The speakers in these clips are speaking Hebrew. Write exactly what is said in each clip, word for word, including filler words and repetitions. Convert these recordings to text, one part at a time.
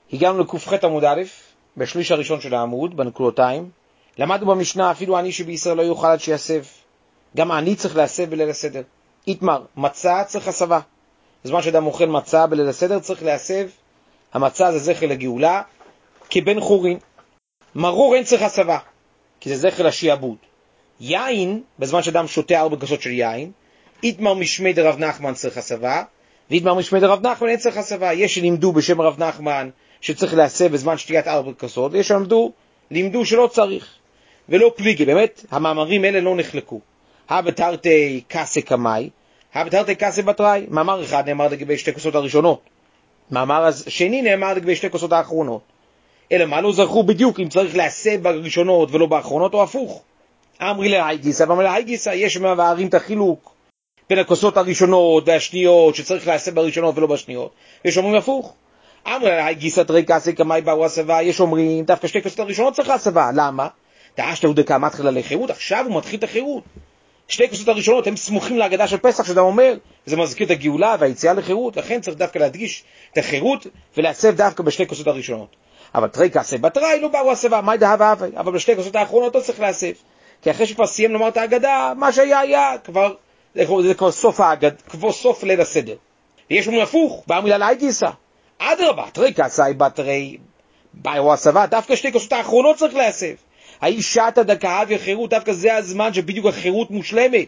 הגענו לקוף ח' עמוד א', בשליש הראשון של העמוד, בנקודותיים. למדנו במשנה, אפילו עני שבישראל לא יוכל עד שיסב. גם העני צריך להסב בליל הסדר. איתמר, מצה צריך הסבה. בזמן שאדם אוכל מצה בליל הסדר צריך להסב. המצה זה זכר לגאולה, כבן חורין. מרור אין צריך הסבה, כי זה זכר לשיעבוד. יין, בזמן שאדם שותה ארבע כוסות של יין, איתמר משמי דרב נחמן צריך הסבה, ואיתמר משמי דרב נחמן אין צריך הסבה. יש שלימדו בשם רב נחמן שצריך להסב בזמן שתיית ארבע כוסות, ויש שלמדו, לימדו שלא צריך. ולא פליגי, באמת, המאמרים האלה לא נחלקו. הבתרתי קסה קמאי, הבתרתי קסה בתראי. מאמר אחד נאמר לגבי שתי כוסות הראשונות. מאמר השני נאמר לגבי שתי כוסות האחרונות. אלא מה לא זכרו בדיוק אם צריך להסב בראשונות ולא באחרונות, או הפוך. אמרי להי גיסא, ואמרי להי גיסא, יש מבארים את החילוק בין הכוסות הראשונות והשניות, שצריך להסב בראשונות ולא בשניות. יש אומרים הפוך. אמרי להי גיסא תרי קסה קמאי באו הסבה, יש אומרים דווקא שתי כוסות הראשונות צריך הסבה. למה? דאשת הוא דקה מתחילה לחירות, עכשיו הוא מתחיל את החירות. שתי כוסות הראשונות הם סמוכים להגדה של פסח, שאדם אומר, זה מזכיר את הגאולה והיציאה לחירות, לכן צריך דווקא להדגיש את החירות ולהסב דווקא בשתי כוסות הראשונות. אבל תרי קסה בתראי לא באו הסבה, מה ידעה ואהבה, אבל בשתי כוסות האחרונות לא צריך להסב. כי אחרי שכבר סיים לומר את ההגדה, מה שהיה היה, כבר, זה, זה כבר סוף ההגדה, כבר סוף ליל הסדר. ויש לנו הפוך, באמילה להי גיסא. אדרבה, תרי קסה בתראי באו הסבה, דווקא שתי כוסות האחרונות צריך להסב. האיש שעת דקה וחירות, דווקא זה הזמן שבדיוק החירות מושלמת.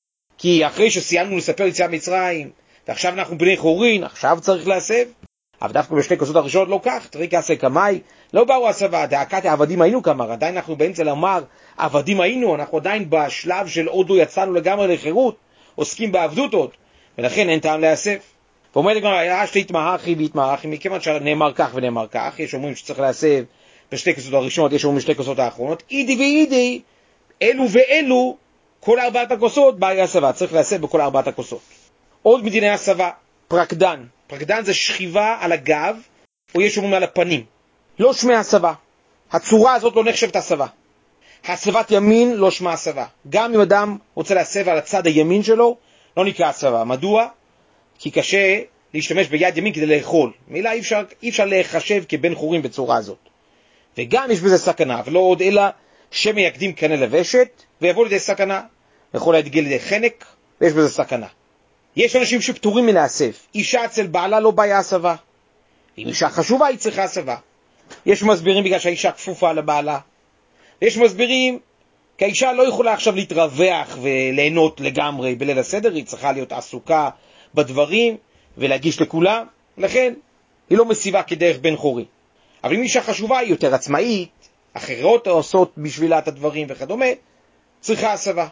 כי אחרי שסיימנו לספר יציאת מצרים, ועכשיו אנחנו בני חורין, עכשיו צריך להסב. אבל דווקא בשתי כוסות הראשונות לא כך, תרי קסה קמאי, לא באו הסבה, דאקת העבדים היינו כמר, עדיין אנחנו באמצע לומר, עבדים היינו, אנחנו עדיין בשלב של עוד לא יצאנו לגמרי לחירות, עוסקים בעבדות עוד, ולכן אין טעם להסב. ואומרת לגמרי, היה שתתמהכי והתמהכי, מכיוון שנאמר כך ונאמר כך, יש אומרים שצריך להסב בשתי כוסות הראשונות, יש אומרים בשתי כוסות האחרונות, אידי ואידי, אלו ואלו, כל ארבעת הכוסות באי הסבה, צריך להסב בכל ארבעת הכוסות. עוד מדיני הסבה, פרקדן. פרקדן זה שכיבה על הגב, או יש אומרים על הפנים. לא שמי הסבה. הצורה הזאת לא נחשבת הסבה. הסבת ימין לא שמה הסבה. גם אם אדם רוצה להסב על הצד הימין שלו, לא נקרא הסבה. מדוע? כי קשה להשתמש ביד ימין כדי לאכול. מילה אי אפשר, אי אפשר להיחשב כבן חורים בצורה הזאת. וגם יש בזה סכנה, ולא עוד אלא שמיקדים קנה לבשת, ויבוא לידי סכנה. יכול להדגיל לידי חנק, ויש בזה סכנה. יש אנשים שפטורים מלהסב. אישה אצל בעלה לא באה הסבה. אם אישה חשובה היא צריכה הסבה. יש מסבירים בגלל שהאישה כפופה לבעלה. ויש מסבירים כי האישה לא יכולה עכשיו להתרווח וליהנות לגמרי בליל הסדר, היא צריכה להיות עסוקה בדברים ולהגיש לכולם, לכן היא לא מסיבה כדרך בן חורי. אבל אם אישה חשובה היא יותר עצמאית, אחרות עושות בשבילה את הדברים וכדומה, צריכה הסבה.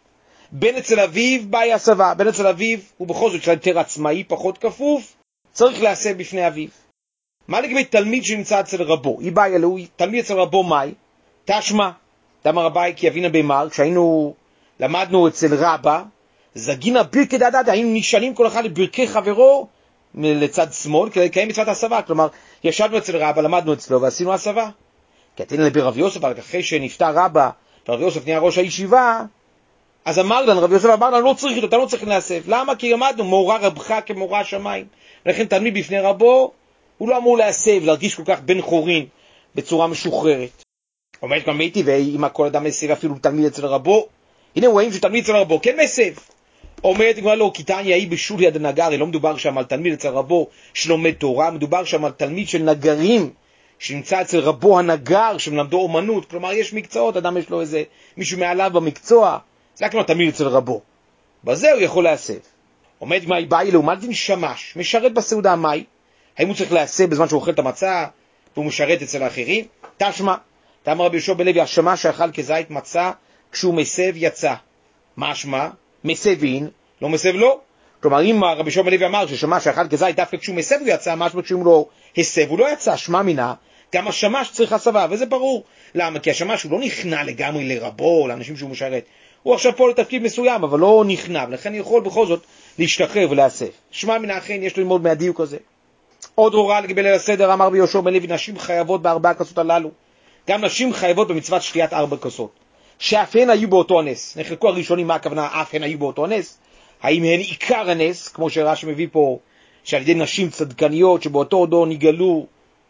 בן אצל אביו באי הסבה, בן אצל אביו הוא בכל זאת יותר עצמאי, פחות כפוף, צריך להסב בפני אביו. מה לגבי תלמיד שנמצא אצל רבו? היא באי אלו, תלמיד אצל רבו מאי, תשמע, דמה רבי כי אבינה במר, כשהיינו, למדנו אצל רבא, זגינה ברכי דדד, היינו נשאלים כל אחד לברכי חברו לצד שמאל, כדי לקיים מצוות הסבה, כלומר, ישבנו אצל רבא, למדנו אצלו ועשינו הסבה. כי אתן לבי רב יוסף, אחרי שנפטר רבא, ורב יוסף נהיה ראש הישיבה, אז אמר לנו, רב יוסף אמר לנו, לא צריך אותו, אתה לא צריך להסב. למה? כי למדנו, מורה רבך כמורה השמיים. ולכן תלמיד בפני רבו, הוא לא אמור להסב, להרגיש כל כך בן חורין, בצורה משוחררת. אומרת גם הייתי, ואם כל אדם מסב אפילו תלמיד אצל רבו, הנה רואים שתלמיד אצל רבו, כן מסב. אומרת גם לא, כי תניא היא בשולי יד הנגרי, לא מדובר שם על תלמיד אצל רבו שלומד תורה, מדובר שם על תלמיד של נגרים, שנמצא אצל רבו הנגר, שמלמדו אומנות, כלומר יש מקצועות, אדם יש לו איזה מישהו מעליו במקצוע, זה כמו תלמיד אצל רבו. בזה הוא יכול להסב. עומד מה היא באי לעומת דין שמש, משרת בסעודה מאי, האם הוא צריך להסב בזמן שהוא אוכל את המצה, והוא משרת אצל האחרים? תשמע, תאמר רבי יהושע בן לוי, השמש שאכל כזית מצה, כשהוא מסב יצא. מה שמה? מסבין, לא מסב לא. כלומר, אם רבי יהושע בן לוי אמר ששמש שאכל כזית, דווקא כשהוא מסב הוא יצא, משמע כשהוא לא הסב, הוא לא יצא, שמה מינה, גם השמש צריך הסבה, וזה ברור. למה? כי השמש הוא לא נכנע לגמרי לרבו, לאנשים שהוא משרת. הוא עכשיו פה לתפקיד מסוים, אבל לא נכנע, לכן יכול בכל זאת להשתחרר ולהסב. שמע מן האחרין, יש ללמוד מהדיוק הזה. עוד הוראה לגבי ליל הסדר, אמר רבי יהושע בן לוי, נשים חייבות בארבע הכוסות הללו. גם נשים חייבות במצוות שתיית ארבע כוסות. שאף הן היו באותו הנס. נחלקו הראשונים מה הכוונה, אף הן היו באותו הנס. האם הן עיקר הנס, כמו שרש"י מביא פה, שעל ידי נשים צדקניות שבאותו דור נגלו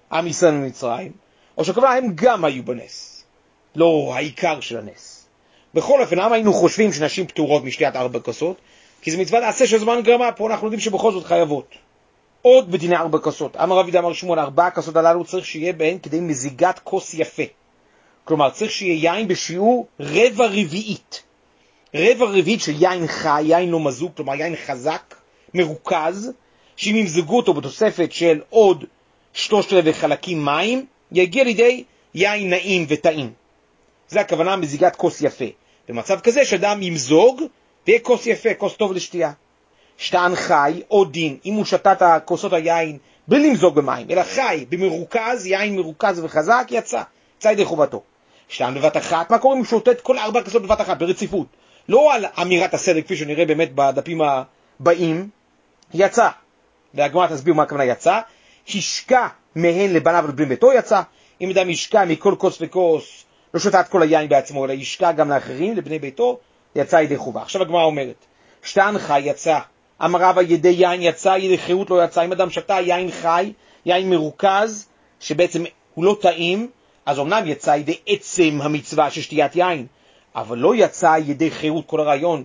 עם ישראל ממצרים, או שכבר הם גם היו בנס, לא העיקר של הנס. בכל אופן, למה היינו חושבים שנשים פטורות משתיית ארבע כוסות? כי זה מצווה לעשה של זמן גרמה, פה אנחנו יודעים שבכל זאת חייבות. עוד בדיני ארבע כוסות, אמר רבי אמר שמואל, ארבע הכוסות הללו צריך שיהיה בהן כדי מזיגת כוס יפה. כלומר, צריך שיהיה יין בשיעור רבע רביעית. רבע רביעית של יין חי, יין לא מזוג, כלומר יין חזק, מרוכז, שאם ימזגו אותו בתוספת של עוד שלושת רבעי חלקים מים, יגיע לידי יין נעים וטעים. זה הכוונה מזיגת כוס יפה. במצב כזה שאדם ימזוג, ויהיה כוס יפה, כוס טוב לשתייה. שטען חי או דין, אם הוא שתה את הכוסות היין בלי למזוג במים, אלא חי במרוכז, יין מרוכז וחזק, יצא, יצא ידי חובתו. שטען בבת אחת, מה קורה אם הוא שותה את כל ארבע כוסות בבת אחת, ברציפות? לא על אמירת הסדר, כפי שנראה באמת בדפים הבאים, יצא. והגמרא תסביר מה הכוונה יצא, השקע מהן לבניו ולבני ביתו יצא. אם אדם ישקע מכל כוס וכוס, לא שותה את כל היין בעצמו, אלא ישקע גם לאחרים, לבני ביתו, יצא ידי חובה. עכשיו הגמרא אומרת, שטען חי יצא, אמר רבא ידי יין יצא, ידי חירות לא יצא. אם אדם שתה יין חי, יין מרוכז, שבעצם הוא לא טעים, אז אמנם יצא ידי עצם המצווה של שתיית יין, אבל לא יצא ידי חירות. כל הרעיון,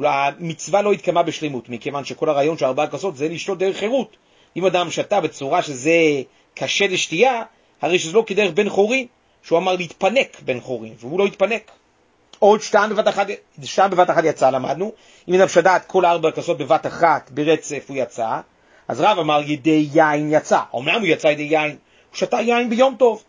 המצווה לא התקיימה בשלמות, מכיוון שכל הרעיון של ארבע כוסות זה לשתות דרך חירות. אם אדם שתה בצורה שזה קשה לשתייה, הרי שזה לא כדרך בן חורין, שהוא אמר להתפנק בן חורין, והוא לא התפנק. עוד שתיים בבת אחת, שתיים בבת אחת יצא, למדנו. אם אדם שתה את כל ארבע כוסות בבת אחת ברצף הוא יצא, אז רב אמר ידי יין יצא. אומנם הוא יצא ידי יין, הוא שתה יין ביום טוב,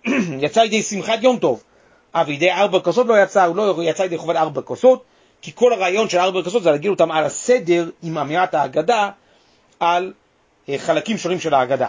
יצא ידי שמחת יום טוב, אבל ידי ארבע כוסות לא יצא, הוא לא יצא ידי חובת ארבע כוסות, כי כל הרעיון של ארבע כוסות זה להגיד אותם על הסדר עם אמירת ההגדה על חלקים שונים של ההגדה.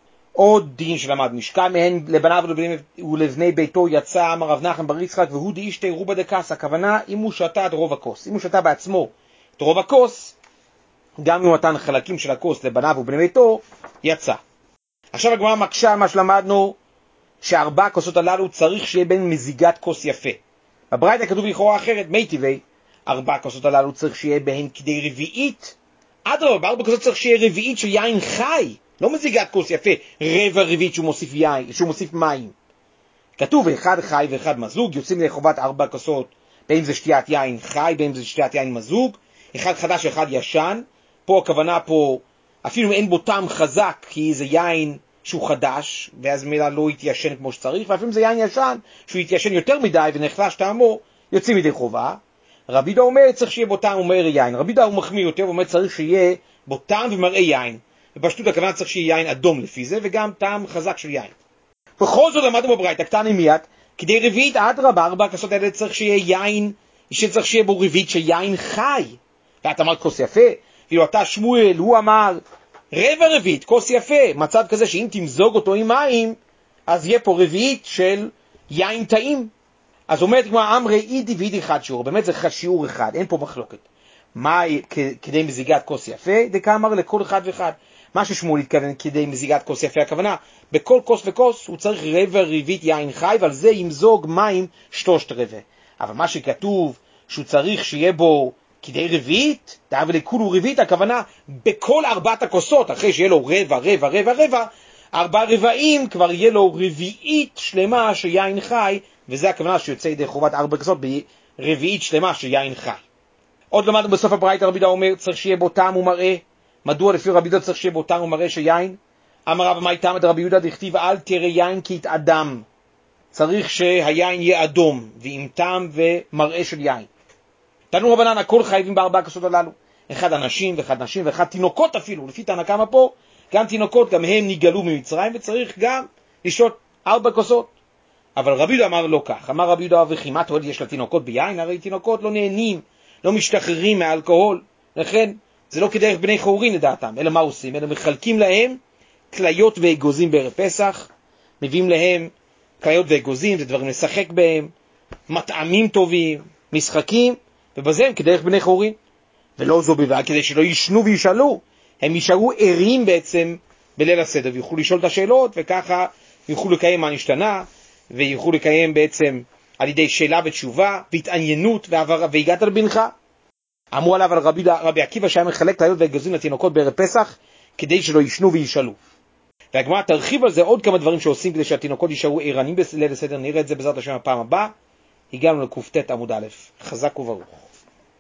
עוד דין שלמד, משקע מהן לבניו ולבני ביתו יצא, אמר רב נחמן בר יצחק, והוא דאישתא רובה דקס. הכוונה אם הוא שתה את רוב הכוס, אם הוא שתה בעצמו את רוב הכוס, גם אם הוא נתן חלקים של הכוס לבניו ובני ביתו, יצא. עכשיו הגמרא מקשה מה שלמדנו, שארבע הכוסות הללו צריך שיהיה בין מזיגת כוס יפה. בברייתא כתוב לכאורה אחרת, מי טבעי, ארבע הכוסות הללו צריך שיהיה בהן כדי רביעית. אדרבה, בארבע כוסות צריך שיהיה רביעית של יין חי, לא מזיגת כוס יפה, רבע רביעית שהוא מוסיף יין, שהוא מוסיף מים. כתוב אחד חי ואחד מזוג, יוצאים לחובת ארבע כוסות, בין זה שתיית יין חי, בין זה שתיית יין מזוג, אחד חדש ואחד ישן. פה הכוונה פה, אפילו אם אין בו טעם חזק, כי זה יין שהוא חדש, ואז מילה לא יתיישן כמו שצריך, ואפילו אם זה יין ישן, שהוא יתיישן יותר מדי ונחלש טעמו, יוצאים מדי חובה. רבי יהודה אומר צריך שיהיה בו טעם ומראה יין. רבי יהודה הוא מחמיר יותר, הוא אומר צריך שיהיה בו טעם ומראה יין. בפשטות הכוונה צריך שיהיה יין אדום לפי זה, וגם טעם חזק של יין. בכל זאת למדנו בברייתא קטני מיד, כדי רביעית אדרבה, ארבע הכוסות האלה צריך שיהיה יין, שצריך שיהיה בו רביעית של יין חי. ואת אמרת כוס יפה, ואילו אתה שמואל, הוא אמר רבע רביעית, כוס יפה, מצב כזה שאם תמזוג אותו עם מים, אז יהיה פה רביעית של יין טעים. אז אומרת כמו אמרי אידי ואידי חד שיעור, באמת זה שיעור אחד, אין פה מחלוקת. מה כדי מזיגת כוס יפה? דקה אמר לכל אחד ואחד. מה ששמואל התכוון כדי מזיגת כוס יפה, הכוונה, בכל כוס וכוס הוא צריך רבע רביעית יין חי, ועל זה ימזוג מים שלושת רבע. אבל מה שכתוב שהוא צריך שיהיה בו כדי רביעית, דאב לכולו רביעית, הכוונה בכל ארבעת הכוסות, אחרי שיהיה לו רבע, רבע, רבע, רבע, ארבע רבעים כבר יהיה לו רביעית שלמה של יין חי, וזה הכוונה שיוצא ידי חובת ארבע כוסות ברביעית שלמה של יין חי. עוד למדנו בסוף הברייתא, רבי יהודה אומר צריך שיהיה בו טעם ומראה. מדוע לפי רבי יהודה צריך שיהיה בו טעם ומראה של יין? אמר רבא מאי תמא דרבי יהודה דכתיב אל תראה יין כי יתאדם. צריך שהיין יהיה אדום ועם טעם ומראה של יין. תנו רבנן, הכל חייבים בארבע הכוסות הללו. אחד אנשים ואחד נשים ואחד תינוקות אפילו, לפי תנא קמא פה, גם תינוקות, גם הם נגאלו ממצרים, וצריך גם לשתות ארבע כוסות. אבל רבי יהודה אמר לא כך. אמר רבי יהודה וכי מה תועלת יש לתינוקות ביין? הרי תינוקות לא נהנים, לא משתחררים מאלכוהול. לכן זה לא כדרך בני חורין לדעתם. אלא מה עושים? אלא מחלקים להם כליות ואגוזים בערב פסח, מביאים להם כליות ואגוזים, זה דברים לשחק בהם, מטעמים טובים, משחקים, ובזה הם כדרך בני חורין. ולא זו בלבד, כדי שלא ישנו וישאלו, הם יישארו ערים בעצם בליל הסדר, ויוכלו לשאול את השאלות, וככה יוכלו לקיים מה נשתנה, ויוכלו לקיים בעצם על ידי שאלה ותשובה, והתעניינות, והגעת לבנך. אמרו עליו על רבי, רבי עקיבא שהיה מחלק כליות ואגוזים לתינוקות בערב פסח, כדי שלא ישנו וישאלו. והגמרא תרחיב על זה עוד כמה דברים שעושים כדי שהתינוקות יישארו ערניים בליל הסדר. נראה את זה בעזרת השם הפעם הבאה. הגענו לקופטת עמוד א'. חזק וברוך.